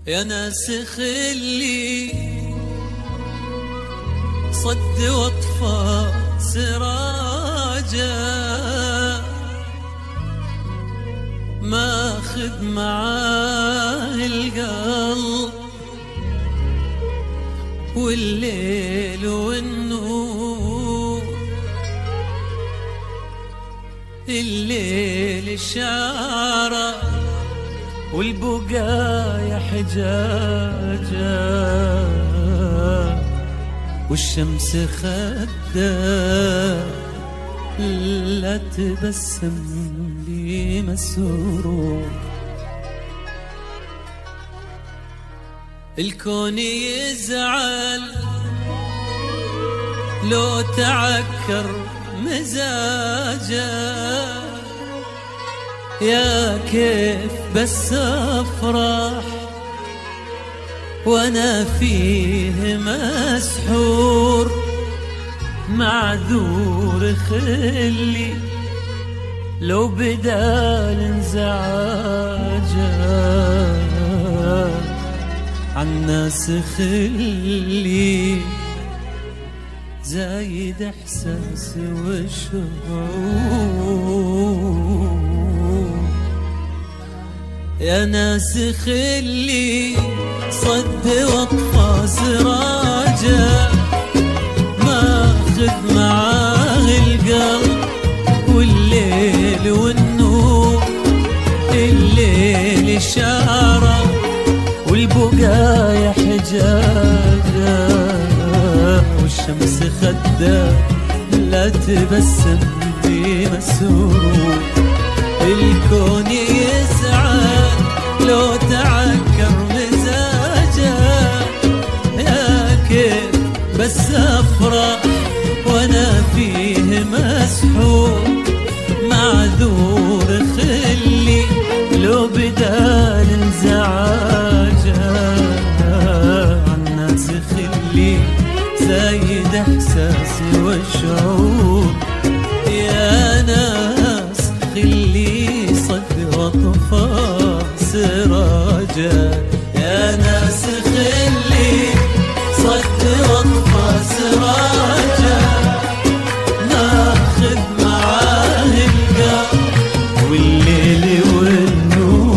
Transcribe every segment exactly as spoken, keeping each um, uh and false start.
يا ناس خلي صد واطفى سراجا، ماخذ معاه القلب والليل والنور. الليل شعره والبقايا حجاجة، والشمس خده لا تبسم لي مسرور. الكون يزعل لو تعكر مزاجه، يا كيف بس أفرح وأنا فيه مسحور. معذور خلي لو بدال انزعاجه، عالناس خلي زايد إحساسي والشعور. يا ناس خلي صد واطفى سراجه، ماخذ معاه القلب والليل والنور. الليل شعره والبقايا حجاجه، والشمس خده لا تبسم في مسرور. الكون يسعد لو تعكر مزاجه، يا كيف بس أفرح وأنا فيه مسحور. معذور خلي لو بدال انزعاجه، عالناس خلي زايد إحساسي والشعور. يا ناس خلي صد واطفى سراجه، يا ناس خلي صد واطفى سراجه، ناخذ معاه القلب والليل والنور.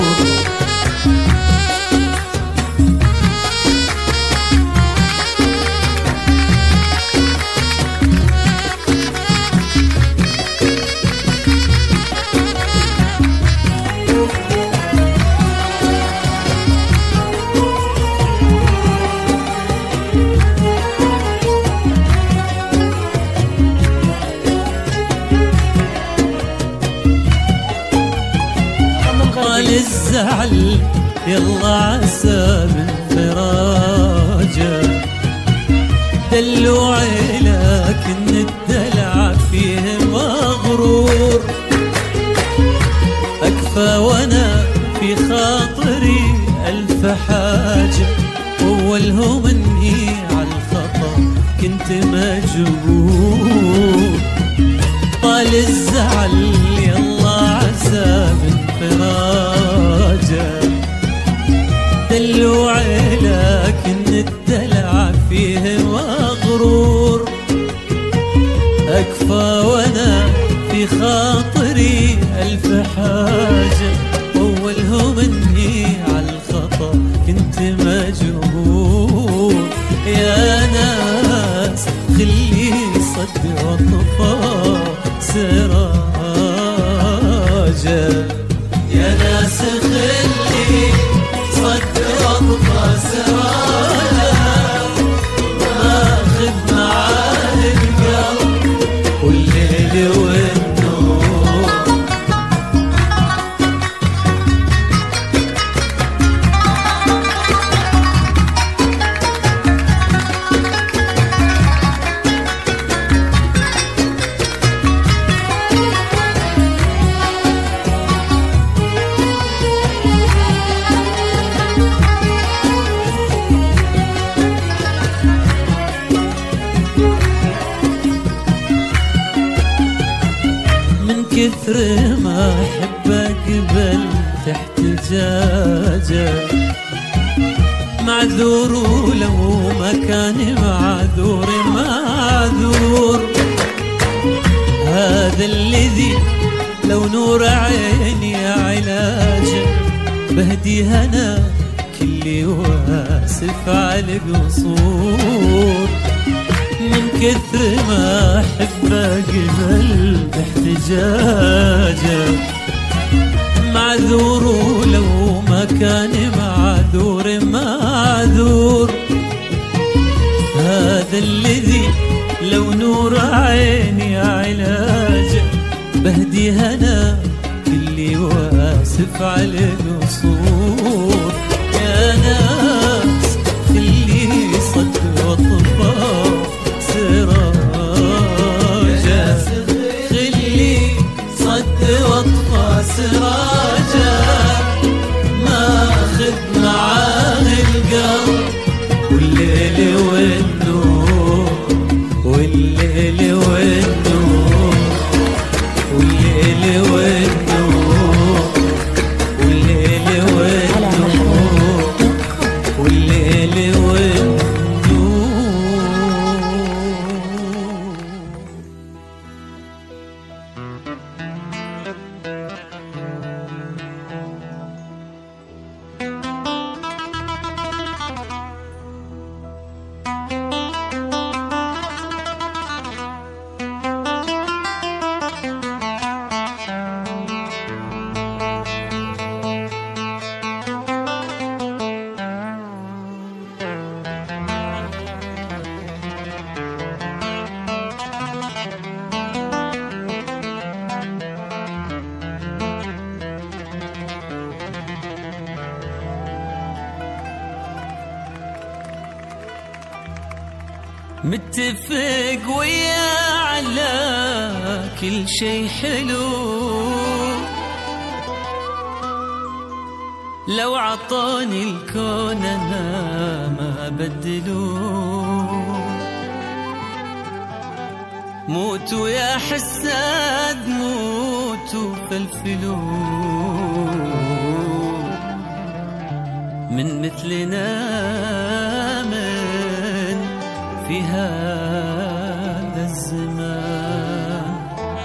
الزعل يلا عسى من فراجه، دلوعي لكن الدلع فيه مغرور. أكفى وانا في خاطري ألف حاجة، أولهم اني عالخطأ كنت مجبور. طال الزعل يلا عسى من فراجه، دلوعي لكن الدلع فيه مغرور. أكفى وانا في خاطري ألف حاجة، أولهم اني عالخطأ كنت مجبور. يا ناس خلي صد واطفى سراجه، يا ناس خلي صد واطفى سراجه، ماخذ معاه القلب والليل والنور. كثر ما أحب أقبل تحت جاجة، معذور ولو ما كان معذور معذور. هذا الذي لو نور عيني علاجه بهدي هنا كل واسف على القصور. من كثر ما احبه قبل احتجاجه معذور ولو ما كان معذور معذور. هذا الذي لو نور عيني علاجه بهدي هنا كل واسف على القصور. يا ناس خلي صد وطفى سراجه، خلي صد وطفى سراجه، ماخذ معاه القلب والليل والنور والليل والنور والليل والنور والليل والنور والليل والنور. متفق ويا على كل شي حلو، لو عطاني الكون انا ما بدلو. موتوا يا حساد موتوا فلفلو، من مثلنا من في هذا الزمان.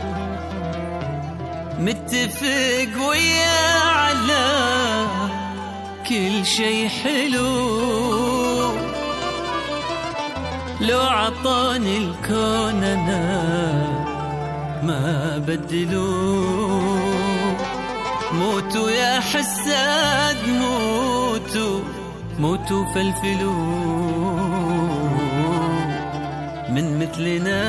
متفق ويا على كل شي حلو، لو عطاني الكون انا ما بدلو. موتوا يا حساد موتوا موتوا فلفلوا، من مثلنا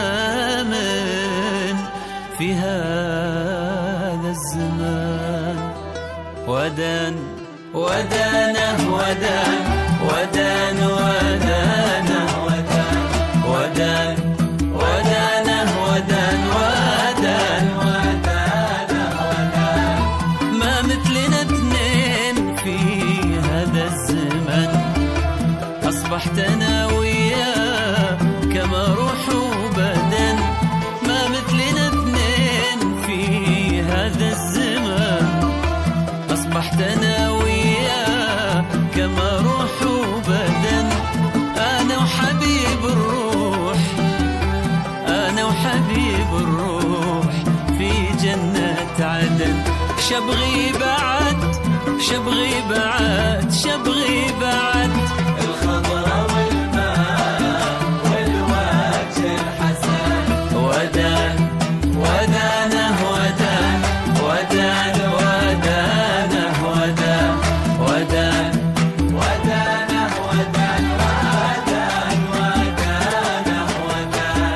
من في هذا الزمان. ودان ودانه ودان ودان ودانه ودان ودان ودانه ودان ودان ودانه ودان. ما مثلنا اثنين في هذا الزمن، أصبحت أنا وياه كما روح وبدن. ما مثلنا اثنين في هذا الزمان، أصبحت أنا وياه كما روح وبدن. أنا وحبيب الروح أنا وحبيب الروح في جنة عدن. شبغي بعد شبغي بعد شبغي بعد الخضرة والماء والوجه الحسن. ودان ودانه ودان ودان ودانه ودان ودان ودانه ودان ودان ودانه ودان.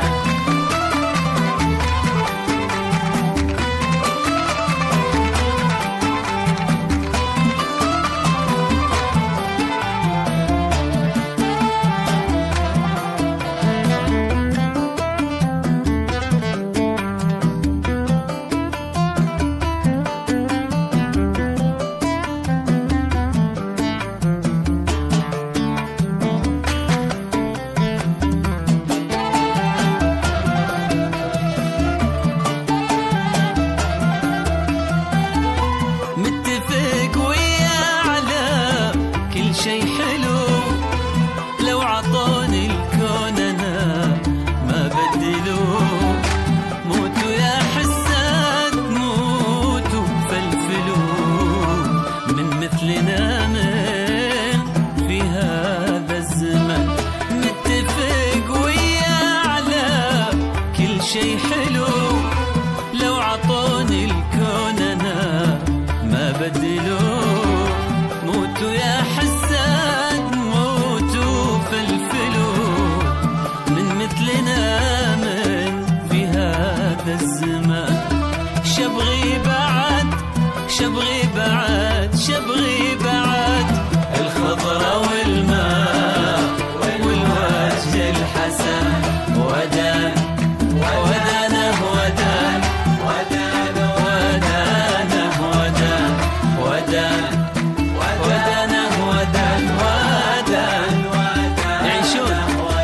حلو، لو عطوني الكون أنا ما بدلوا. موتوا يا حساد موتوا فلفلوا، من مثلنا من في هذا الزمان. شبغي بعد شبغي بعد شبغي بعد الخضرة والماء والوجه الحسن. ودان ودانه ودان ودانه ودانه ودان ودان ودانه ودان ودان يعيشون.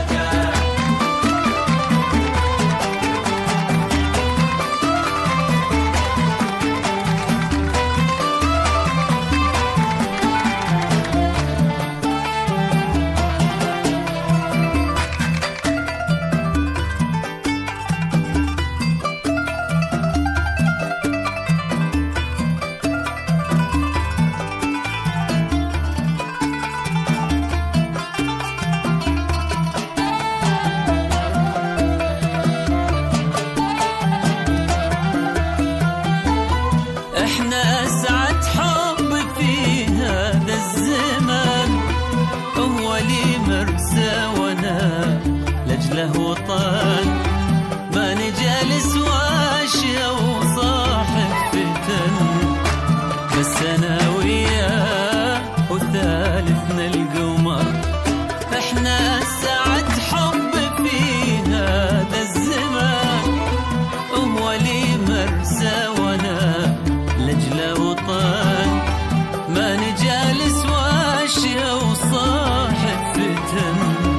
احنا اسعد حب في هذا الزمان، هو لي مرسى وانا لاجله وطن. ما نجالس واشيا وصاحب فتن، بس انا وياه وثالثنا القمر. احنا اسعد حب في هذا الزمان، هو لي مرسى وانا لاجله وطن. ما نجالس واشيا وصاحب فتن،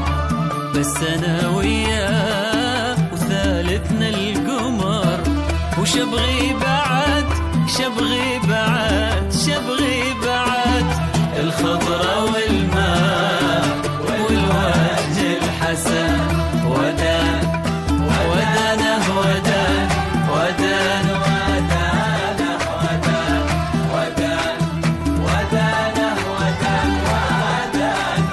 بس انا وياه وثالثنا القمر. وشبغي بعد شبغي بعد شبغي بعد الخضرة والماء والوجه الحسن. ودان ودانه ودان ودان ودانه ودان ودان ودانه ودان ودان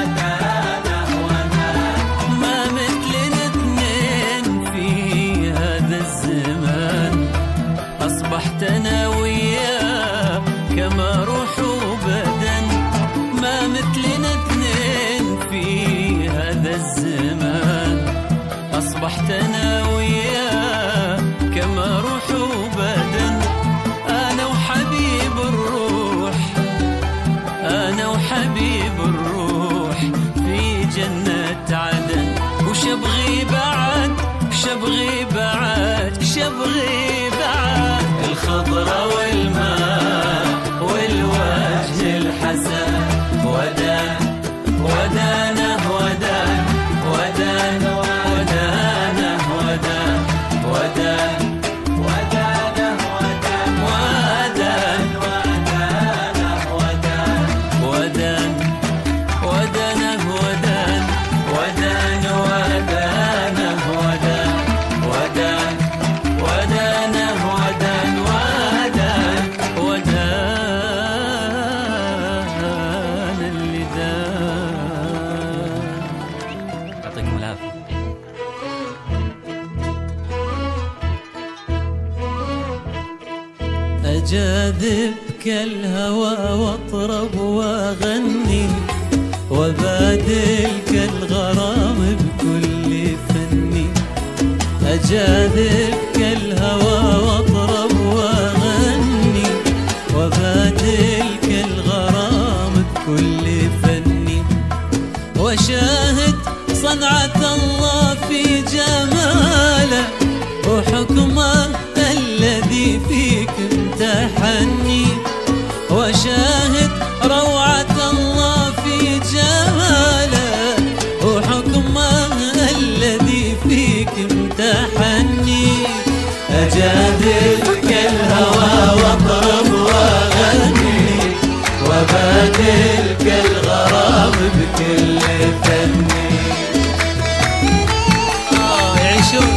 ودانه ودان. ما مثلنا اثنين في هذا الزمان، أصبحت أنا وياه كما روح وبدن. ما مثلنا اثنين في هذا الزمان، أصبحت أنا وياه كما روح وبدن. أنا وحبيب الروح أنا وحبيب الروح في جنة عدن. وشبغي بعد شبغي بعد شبغي بعد الخضرة والماء والوجه الحسن. ودان ودانه ودان ودان ودانه ودان ودان ودانه ودان ودان ودانه ودان ودان ودانه ودان ودان ودانه ودان ودان ودانه ودان ودان ودان اللي دان. يعطيكم العافية. أجاذبك الهوى واطرب واغني، وبادلك الغرام بكل فني. أجاذبك الهوى واطرب واغني، وبادلك الغرام بكل فني. وشاهد صنعة الله في جماله، وحكمه الذي فيك امتحني. وشاهد روعة الله في جماله، وحكمه الذي فيك امتحني. أجاذبك الهوى واطرب واغني، وبادلك الغرام بكل فني. آه يعيشون.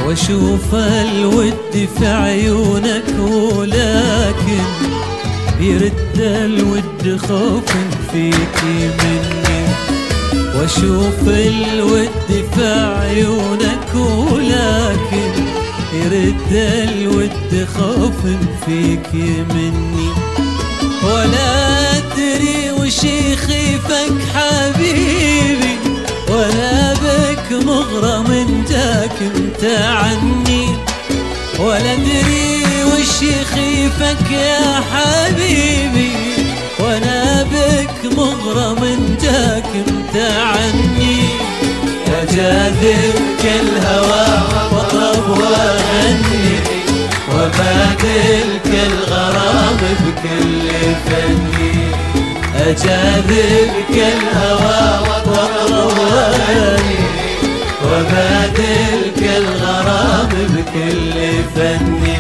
واشوف الود في عيونك ولكن يرد الود خوف فيك مني. واشوف الود في عيونك ولكن يرد الود خوف فيك مني. ولا أدري وش يخيفك حبيبي، ولا بك مغرم جاك انت عني. ولا أدري وش يخيفك يا حبيبي، وانا بك مغرم جاك انت عني. أجاذبك الهوى واطرب واغني، وبادلك الغرام بكل فني. أجاذبك الهوى واطرب واغني، وبادلك الغرام بكل فني.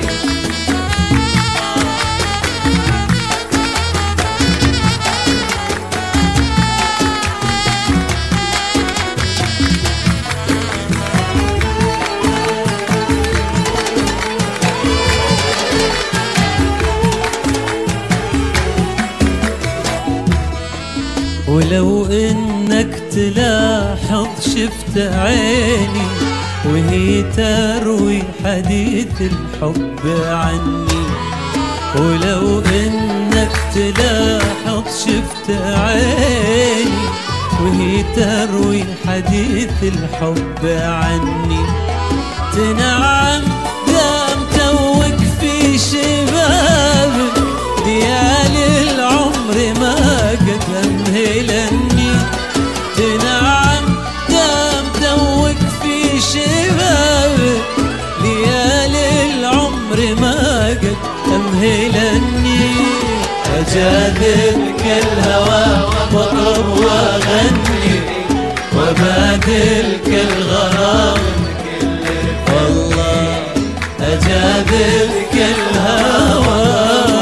ولو انك تلاحظ شفت عيني وهي تروي حديث الحب عني. ولو انك تلاحظ شفت عيني وهي تروي حديث الحب عني. تنعم دام توك في شبابك، ليالي العمر ما قد أمهلني. تنعم دام توك في شبابك، ليالي العمر ما قد أمهلني. أجاذبك الهوى واطرب واغني، وبادلك الغرام والله. أجاذبك الهوى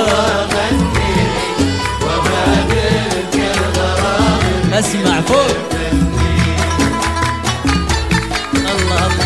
اسمع فوق. الله الله.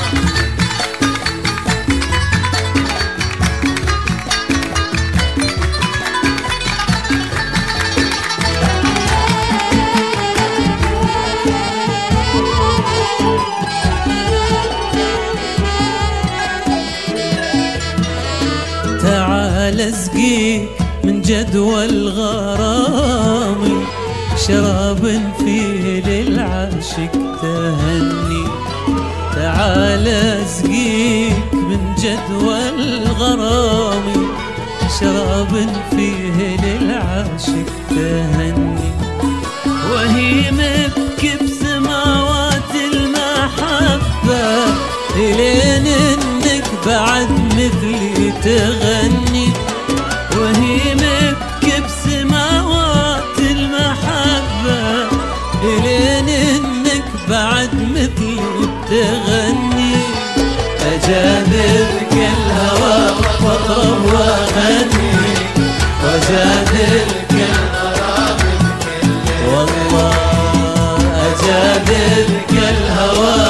تعال اسقيك من جدوى الغرام، شراب فيه للعاشق تهني. تعال اسقيك من جدوى الغرام، شراب فيه للعاشق تهني. وهي مبكي بسماوات المحبة، لين انك بعد مثلي تغني. وهي مبكي بسماوات المحبة، لين انك بعد مثلي تغني. أجاذبك الهوى واطرب واغني، وجادلك الغرام والله. أجاذبك الهوى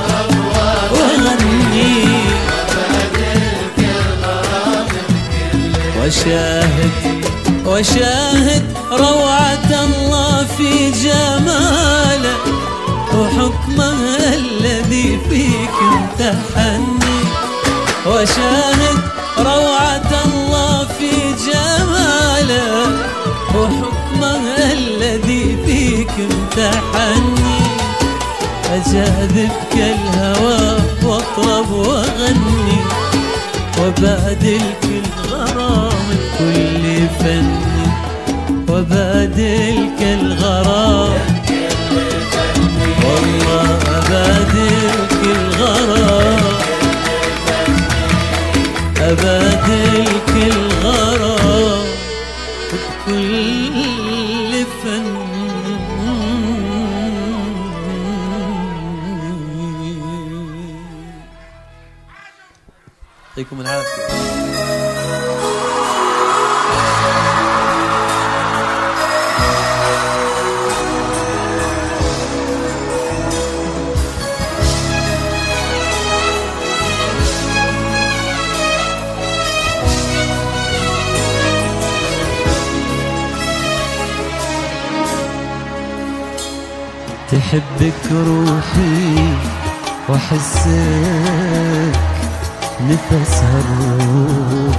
واغني، وشاهد وشاهد روعة الله في جماله، وحكمه الذي فيك امتحني. وشاهد روعة الله في جماله، وحكمه الذي فيك امتحني. أجاذبك الهوى واطرب واغني، وبادلك الغرام بكل فني. وبادلك الغرام والله، أبادلك الغرام، أبادلك الغرام بكل فن. يعطيكم العافية. أحبك روحي وأحسك نفسها الروح،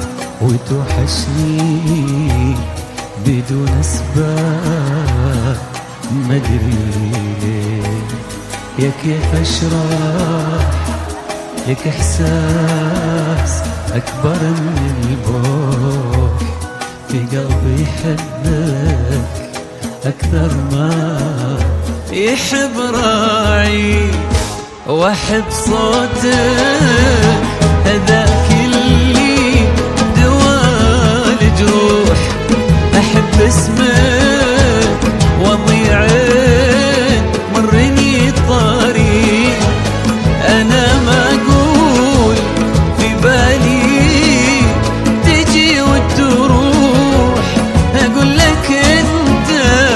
وتوحشني بدون أسباب مدري ليه. يا كيف أشرح لك إحساس أكبر من البوح، في قلبي يحبك أكثر ما يحب راعي، وأحب صوتك هذاك اللي دوال جروح. أحب اسمك وضيعين مرني طريق، أنا ما أقول في بالي تجي وتروح، أقول لك أنت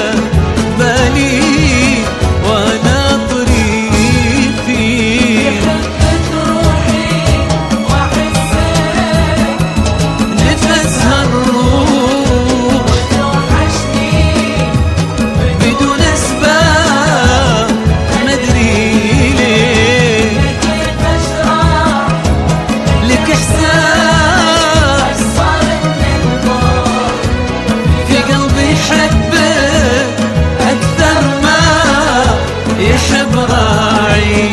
بالي وأنا طريقي. يحبك روحي وأحسك نفسها الروح وتوحشني بدون أسباب مدري ليه. كيف أشرح لك إحساس أكبر من البوح، في قلبي يحبك أكثر ما يحب راعي.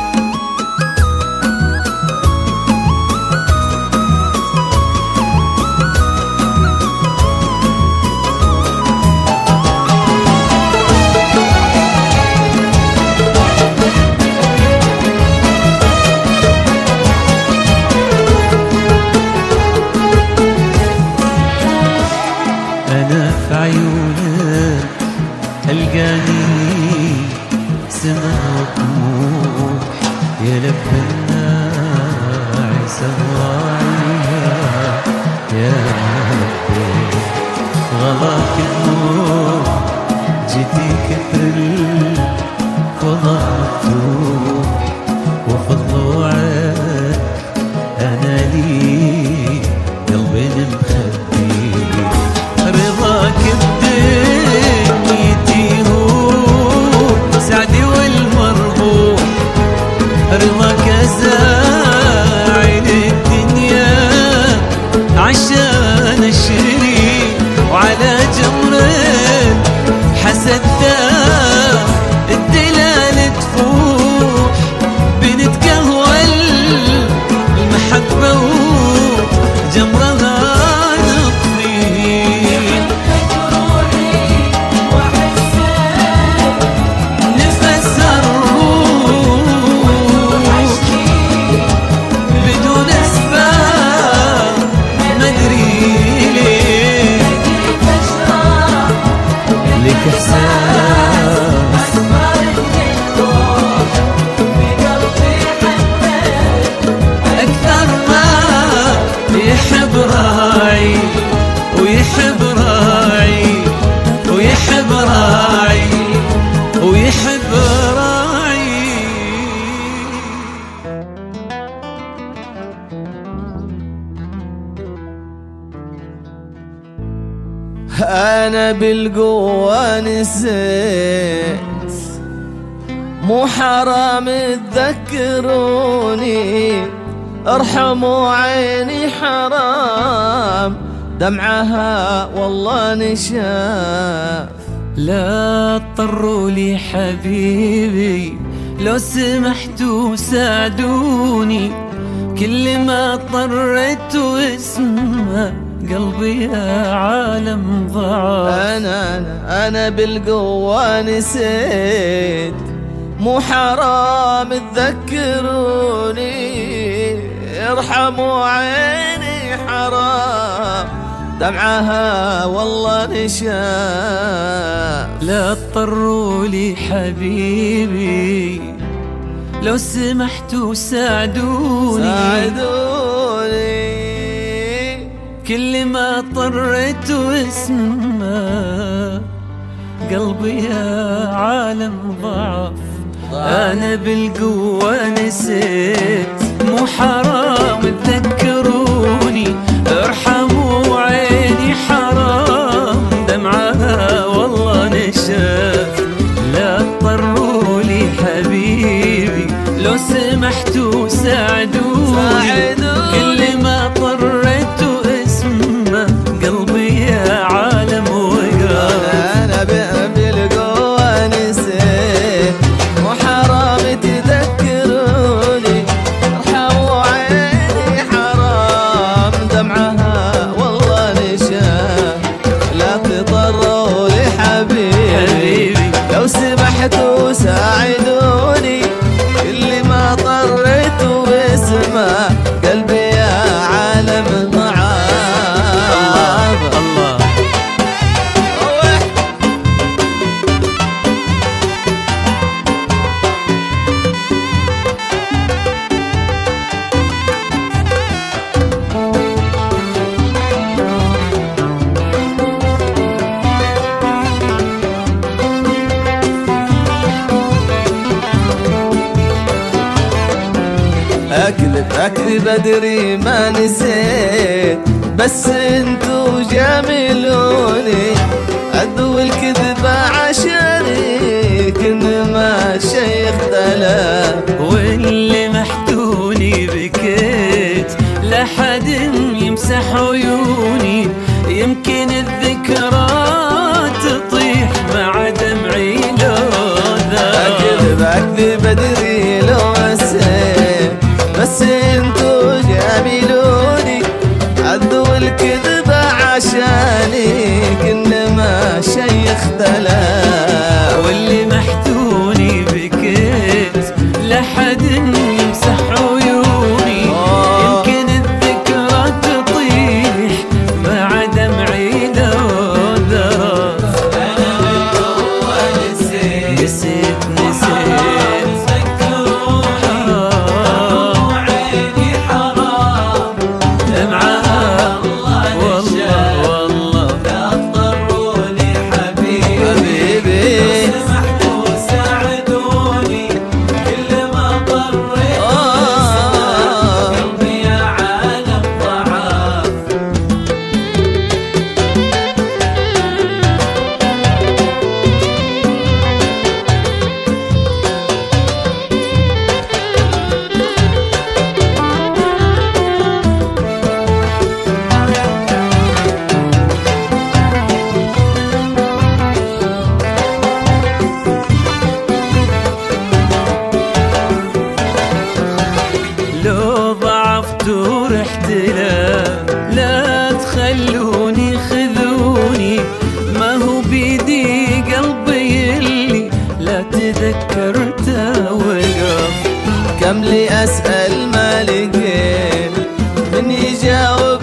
أنا في عيونك ألقاني سما وطموح، يا لب الناعس الراعية يا ربي. غلاك النور جيتي كثر الفضاء مفتوح، وفي ضلوعك أنا لي قلبي مخبي. رضاك بدنيتي هو سعدي والمربوح، رضاك أزاعل الدنيا عشان أشري، وعلى جمر حسد الدلال تفوح، بنتقهوى المحبة وجمرها نطفي. يحبك روحي وأحسك نفسها الروح وتوحشني بدون أسباب مدري ليه. كيف أشرح لك إحساس أكبر من البوح، في قلبي يحبك أكثر ما يحب راعي، ويحب راعي، ويحب راعي، ويحب راعي. أنا بالقوة نسيت، مو حرام تذكروني، ارحموا عيني حرام دمعها والله نشاف. لا اضطروا لي حبيبي، لو سمحتوا ساعدوني، كل ما اضطريت اسمه قلبي يا عالم ضعف. أنا أنا أنا بالقوة نسيت، مو حرام تذكروني، ارحموا عيني حرام دمعها والله نشاف. لا اضطروا لي حبيبي، لو سمحتوا ساعدوني، ساعدوني كل ما اضطريت اسمه قلبي يا عالم ضعف. أنا بالقوة نسيت، مو حرام تذكروني، ارحموا عيني حرام دمعها والله نشاف. لا اضطر لو سمحتوا ساعدوني كل ما طريت اسمه قلبي يا عالم وقف. أنا بالقوة نسيت مو حرام تذكروني، ارحموا عيني حرام دمعها والله نشاف، لا تضروا لي حبيبي لو سمحتوا ساعدوني كل ما طريت باسمه قلبي يا عالم ضعاف. الله أكذب أكذب أدري ما نسيت، بس انتو جاملوني أدو الكذبة عشاني كنما شيخ دلال. واللي محتوني بكيت لا حد يمسح عيوني، يمكن الذكرى تطيح مع دمعي لو ذا. أكذب أكذب أدري لو نسيت، بس انتو جاملوني عدوا الكذبة عشاني كنما شيخ دلال. واللي محتوني بكيت لا حد يمسح عيوني، يمكن الذكرى تطيح مع دمعي لو ذرف. أنا بالقوة نسيت نسيت نسيت ورحت له لا تخلوني خذوني، ما هو بيدي قلبي اللي لا تذكرته وقف. كم لي أسأل ما لقيت من يجاوب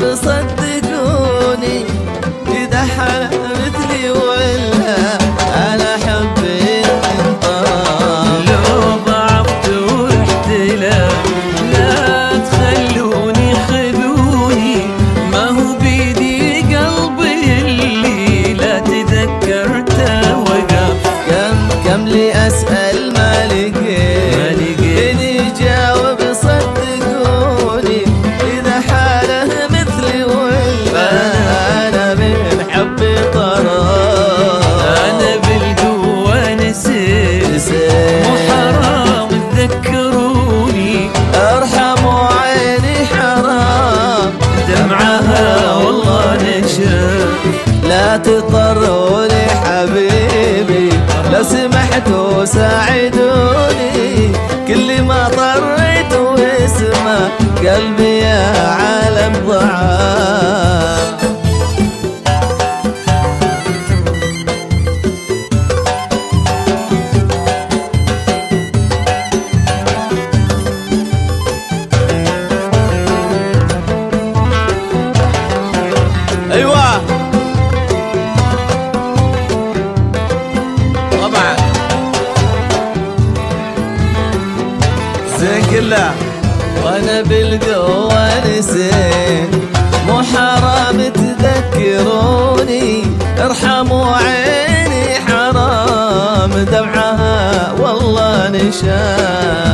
صدقوني، إذا حلا مثلي ولا أنا حبيت انطرام. لو ضعفت ورحت له لا تخلوني خذوني، ما هو بيدي قلبي اللي لا تذكرته وقف. كم كم لي أسأل ما لقيت من يجاوب صدقوني، إذا حاله مثلي ولا أنا من حبي طرام. أنا بالقوة نسيت مو حرام تذكروني، ارحموا عيني حرام دمعها والله نشف. لا تضروني حبيبي لو سمحتوا ساعدوني، كل ما طريت واسمه قلبي يا عالم ضعاف. ايوه طبعا زين كله. وانا بالقوة نسيت مو حرام تذكروني، ارحموا عيني حرام دمعها والله نشاف.